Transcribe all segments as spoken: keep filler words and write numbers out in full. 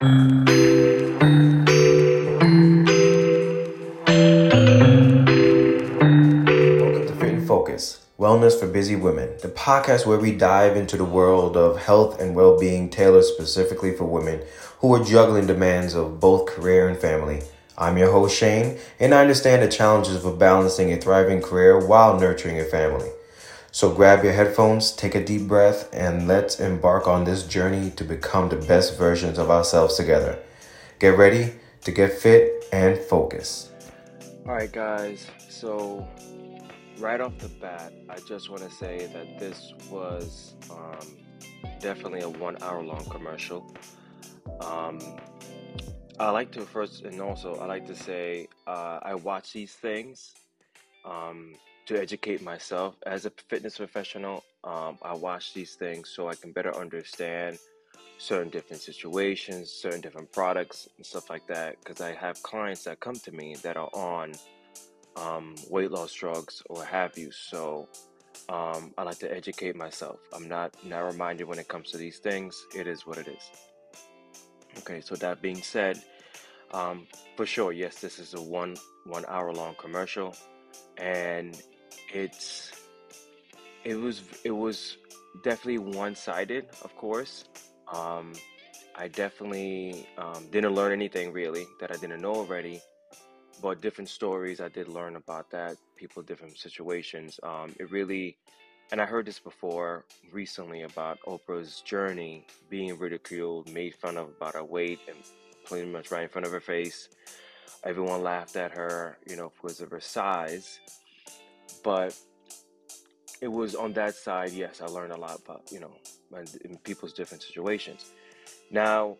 Welcome to Fit and Focus, Wellness for Busy Women, the podcast where we dive into the world of health and well being tailored specifically for women who are juggling demands of both career and family. I'm your host, Shane, and I understand the challenges of balancing a thriving career while nurturing a family. So grab your headphones, take a deep breath, and let's embark on this journey to become the best versions of ourselves together. Get ready to get fit and focus. All right, guys. So, right off the bat, I just want to say that this was um, definitely a one hour long commercial. Um, I like to first, and also, I like to say uh, I watch these things um, to educate myself as a fitness professional. Um, I watch these things so I can better understand certain different situations, certain different products, and stuff like that. Because I have clients that come to me that are on um, weight loss drugs or have you. So um, I like to educate myself. I'm not narrow-minded when it comes to these things. It is what it is. Okay, so that being said, um, for sure, yes, this is a one one hour long commercial, and it's it was it was definitely one-sided, of course. Um, I definitely um, didn't learn anything really that I didn't know already, but different stories I did learn about that, people, different situations. Um, it really, and I heard this before recently about Oprah's journey being ridiculed, made fun of about her weight, and pretty much right in front of her face. Everyone laughed at her, you know, because of her size. But it was on that side, yes, I learned a lot about, you know, and in people's different situations. Now,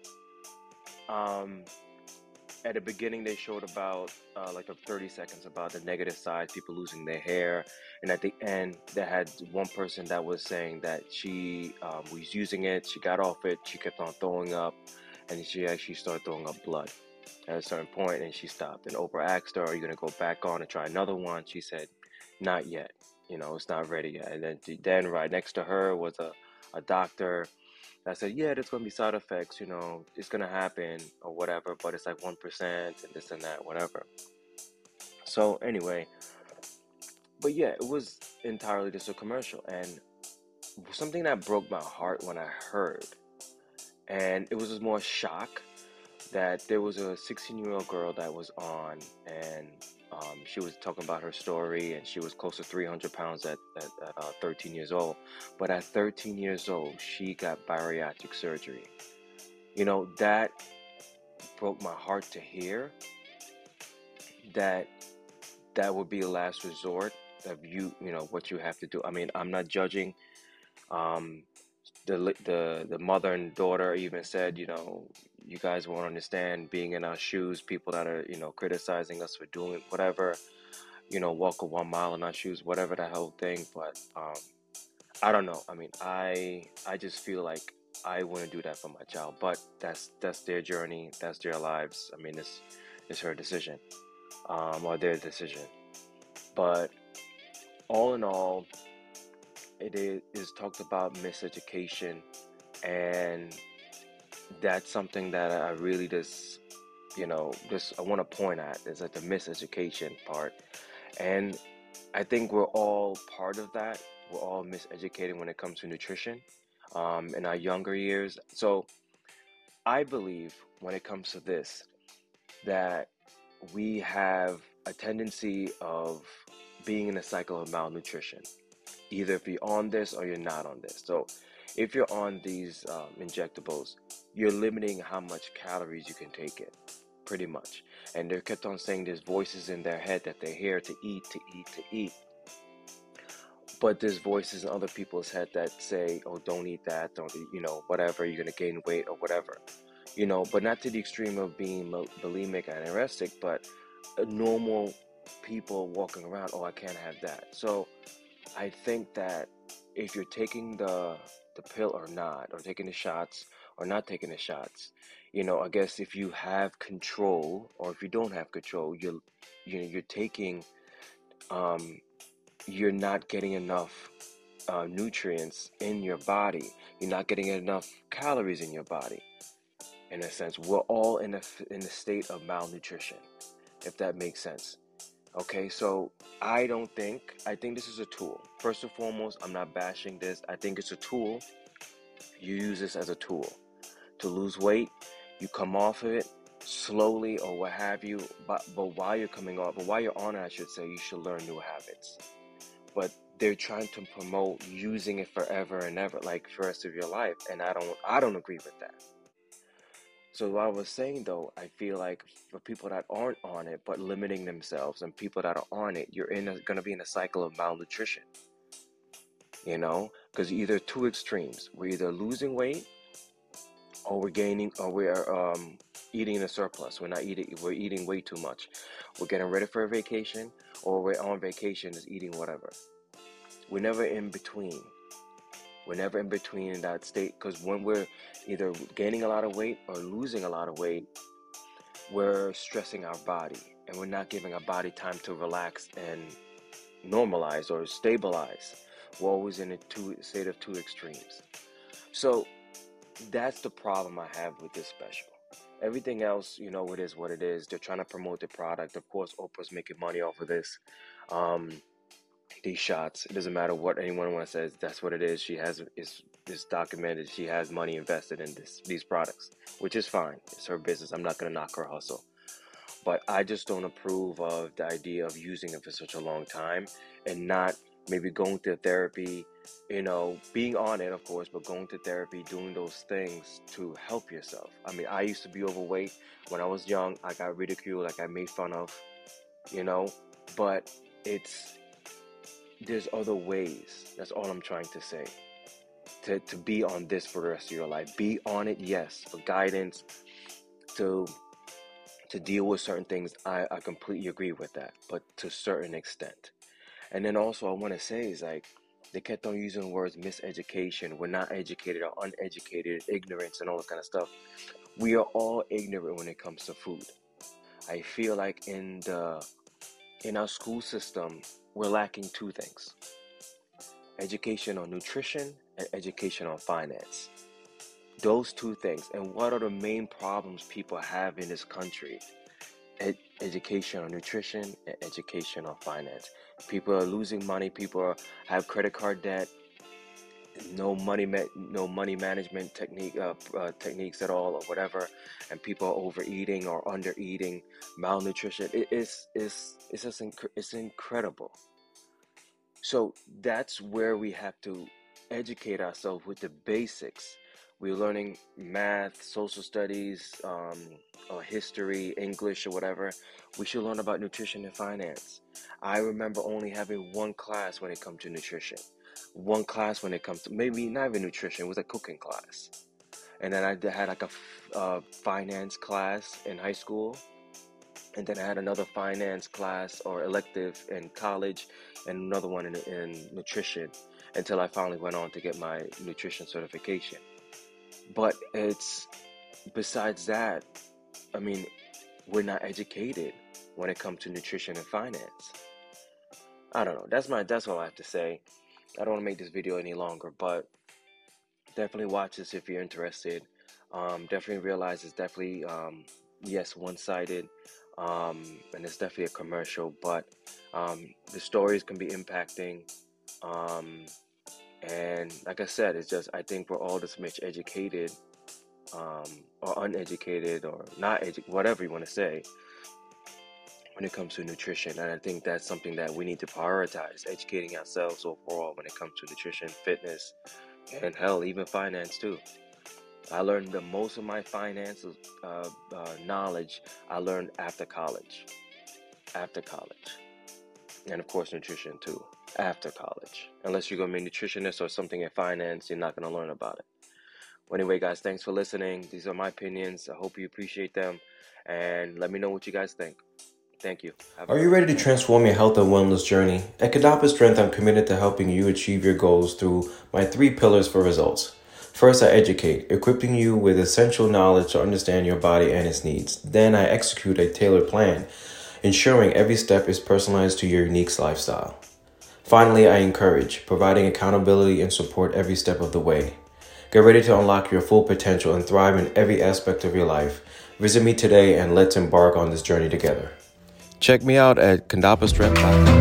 um, at the beginning they showed about uh, like a thirty seconds about the negative side, people losing their hair, and at the end they had one person that was saying that she um, was using it, she got off it, she kept on throwing up, and she actually started throwing up blood at a certain point, and she stopped. And Oprah asked her, are you going to go back on and try another one? She said, not yet, you know, it's not ready yet. And then then right next to her was a, a doctor. I said, yeah, there's going to be side effects, you know, it's going to happen or whatever, but it's like one percent and this and that, whatever. So anyway, but yeah, it was entirely just a commercial. And something that broke my heart when I heard, and it was just more shock, that there was a sixteen-year-old girl that was on, and um, she was talking about her story, and she was close to three hundred pounds at, at, at uh, thirteen years old. But at thirteen years old, she got bariatric surgery. You know, that broke my heart to hear that that would be a last resort of you, you know, what you have to do. I mean, I'm not judging. Um, the the the mother and daughter even said, you know, you guys won't understand being in our shoes, people that are, you know, criticizing us for doing whatever, you know, walk a one mile in our shoes, whatever the whole thing. But um, I don't know. I mean, I I just feel like I wouldn't do that for my child, but that's that's their journey, that's their lives. I mean, it's it's her decision, um, or their decision. But all in all, it is, is talked about miseducation, and that's something that I really just, you know, just I want to point at is like the miseducation part. And I think we're all part of that. We're all miseducated when it comes to nutrition um, in our younger years. So I believe when it comes to this, that we have a tendency of being in a cycle of malnutrition. Either if you're on this or you're not on this. So if you're on these um, injectables, you're limiting how much calories you can take in, pretty much. And they kept on saying there's voices in their head that they're here to eat, to eat, to eat. But there's voices in other people's head that say, oh, don't eat that, don't eat, you know, whatever, you're going to gain weight or whatever. You know, but not to the extreme of being bulimic and anorexic, but normal people walking around, oh, I can't have that. So I think that if you're taking the the pill or not, or taking the shots or not taking the shots, you know, I guess if you have control or if you don't have control, you're you know you're taking um you're not getting enough uh, nutrients in your body. You're not getting enough calories in your body. in a sense. We're all in a, in a state of malnutrition, if that makes sense. Okay, so I don't think, I think this is a tool. First and foremost, I'm not bashing this. I think it's a tool. You use this as a tool to lose weight. You come off of it slowly or what have you, but, but while you're coming off, but while you're on it, I should say, you should learn new habits. But they're trying to promote using it forever and ever, like for the rest of your life, and I don't, I don't agree with that. So what I was saying though, I feel like for people that aren't on it, but limiting themselves, and people that are on it, you're in going to be in a cycle of malnutrition, you know, because either two extremes, we're either losing weight or we're gaining, or we're um, eating in a surplus. We're not eating, we're eating way too much. We're getting ready for a vacation, or we're on vacation is eating whatever. We're never in between. We're never in between in that state, because when we're either gaining a lot of weight or losing a lot of weight, we're stressing our body, and we're not giving our body time to relax and normalize or stabilize. We're always in a two, state of two extremes. So that's the problem I have with this special. Everything else, you know, it is what it is. They're trying to promote the product. Of course, Oprah's making money off of this. Um, these shots, it doesn't matter what anyone wants to say, that's what it is. She has, it's, it's documented, she has money invested in this, these products, which is fine. It's her business. I'm not going to knock her hustle. But I just don't approve of the idea of using it for such a long time and not maybe going to therapy, you know, being on it, of course, but going to therapy, doing those things to help yourself. I mean, I used to be overweight. When I was young, I got ridiculed, like I made fun of, you know, but it's, there's other ways. That's all I'm trying to say. To, to be on this for the rest of your life. Be on it, yes, for guidance, to to deal with certain things. I, I completely agree with that, but to a certain extent. And then also I want to say is like, they kept on using words miseducation. We're not educated or uneducated, ignorance and all that kind of stuff. We are all ignorant when it comes to food. I feel like in the in our school system, we're lacking two things: education on nutrition and education on finance. Those two things. And what are the main problems people have in this country? Ed- education on nutrition and education on finance. People are losing money. People are, have credit card debt. No money, ma- no money management technique, uh, uh, techniques at all, or whatever. And people are overeating or undereating, malnutrition. It is, it's, it's just, inc- it's incredible. So that's where we have to educate ourselves with the basics. We're learning math, social studies, um, or history, English, or whatever. We should learn about nutrition and finance. I remember only having one class when it comes to nutrition. One class when it comes to, maybe not even nutrition, it was a cooking class. And then I had like a uh, finance class in high school. And then I had another finance class or elective in college, and another one in, in nutrition, until I finally went on to get my nutrition certification. But it's, besides that, I mean, we're not educated when it comes to nutrition and finance. I don't know. That's my, that's all I have to say. I don't want to make this video any longer, but definitely watch this if you're interested. Um, definitely realize it's definitely, um, yes, one-sided, um, and it's definitely a commercial, but um, the stories can be impacting. Um, and like I said, it's just, I think we're all this much educated, um, or uneducated, or not edu- whatever you want to say, when it comes to nutrition. And I think that's something that we need to prioritize, educating ourselves overall when it comes to nutrition, fitness, and hell, even finance too. I learned the most of my finance uh, uh, knowledge I learned after college, after college, and of course nutrition too, after college. Unless you're going to be a nutritionist or something in finance, you're not going to learn about it. Well, anyway, guys, thanks for listening. These are my opinions. I hope you appreciate them, and let me know what you guys think. Thank you. Have a Are you ready to transform your health and wellness journey? At Kadapa Strength, I'm committed to helping you achieve your goals through my three pillars for results. First, I educate, equipping you with essential knowledge to understand your body and its needs. Then I execute a tailored plan, ensuring every step is personalized to your unique lifestyle. Finally, I encourage, providing accountability and support every step of the way. Get ready to unlock your full potential and thrive in every aspect of your life. Visit me today and let's embark on this journey together. Check me out at kandapa strength dot com.